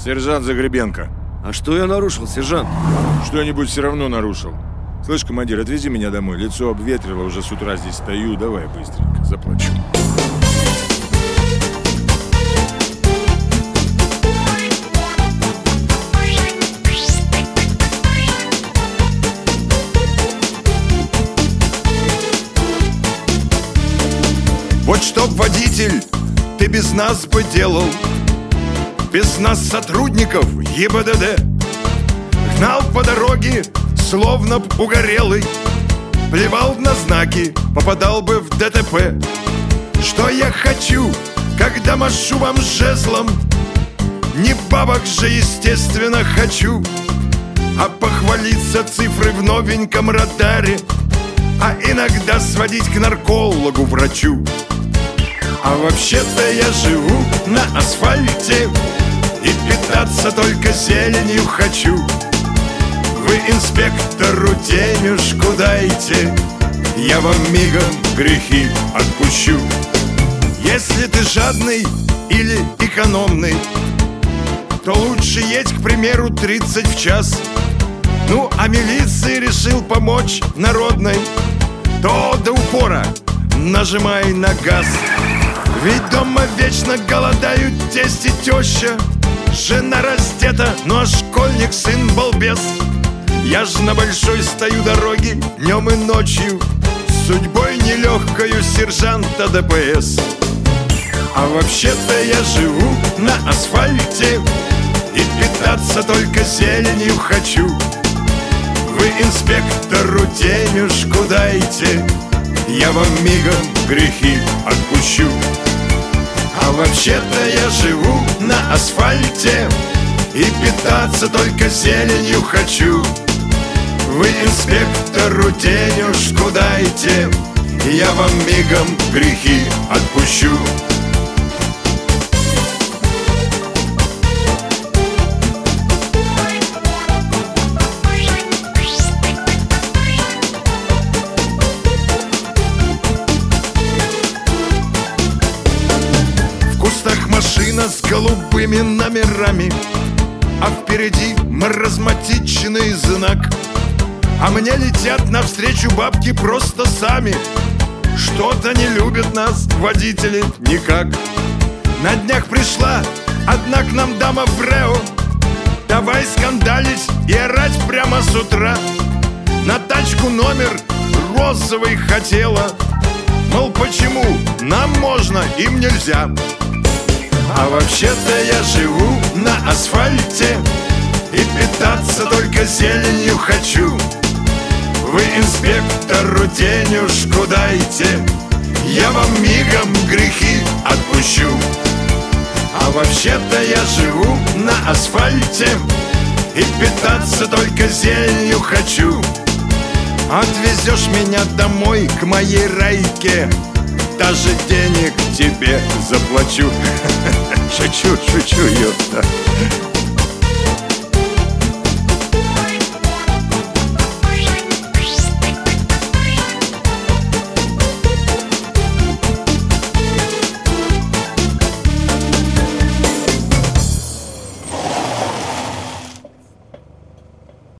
Сержант Загребенко. А что я нарушил, сержант? Что-нибудь все равно нарушил. Слышь, командир, отвези меня домой. Лицо обветрило, уже с утра здесь стою. Давай быстренько, заплачу. Вот чтоб, водитель, ты без нас бы делал, без нас, сотрудников ГИБДД. Гнал по дороге, словно б угорелый, плевал на знаки, попадал бы в ДТП. Что я хочу, когда машу вам жезлом? Не бабок же, естественно, хочу, а похвалиться цифрой в новеньком радаре, а иногда сводить к наркологу, врачу. А вообще-то я живу на асфальте и питаться только зеленью хочу. Вы инспектору денежку дайте, я вам мигом грехи отпущу. Если ты жадный или экономный, то лучше едь, к примеру, 30 в час. Ну, а милиции решил помочь народной, то до упора нажимай на газ. Ведь дома вечно голодают тесть и теща, жена раздета, ну а школьник сын балбес. Я ж на большой стою дороге днем и ночью, судьбой нелегкою сержанта ДПС. А вообще-то я живу на асфальте и питаться только зеленью хочу. Вы инспектору денежку дайте, я вам мигом грехи отпущу. А вообще-то я живу на асфальте и питаться только зеленью хочу. Вы инспектору денежку дайте, я вам мигом грехи отпущу. Машина с голубыми номерами, а впереди маразматичный знак. А мне летят навстречу бабки просто сами. Что-то не любят нас водители никак. На днях пришла одна к нам дама в РЭО, давай скандалить и орать прямо с утра. На тачку номер розовый хотела, мол, почему нам можно, им нельзя. А вообще-то я живу на асфальте и питаться только зеленью хочу. Вы инспектору денежку дайте, я вам мигом грехи отпущу. А вообще-то я живу на асфальте и питаться только зеленью хочу. Отвезешь меня домой к моей райке, даже денег тебе заплачу. Шучу, ёпта.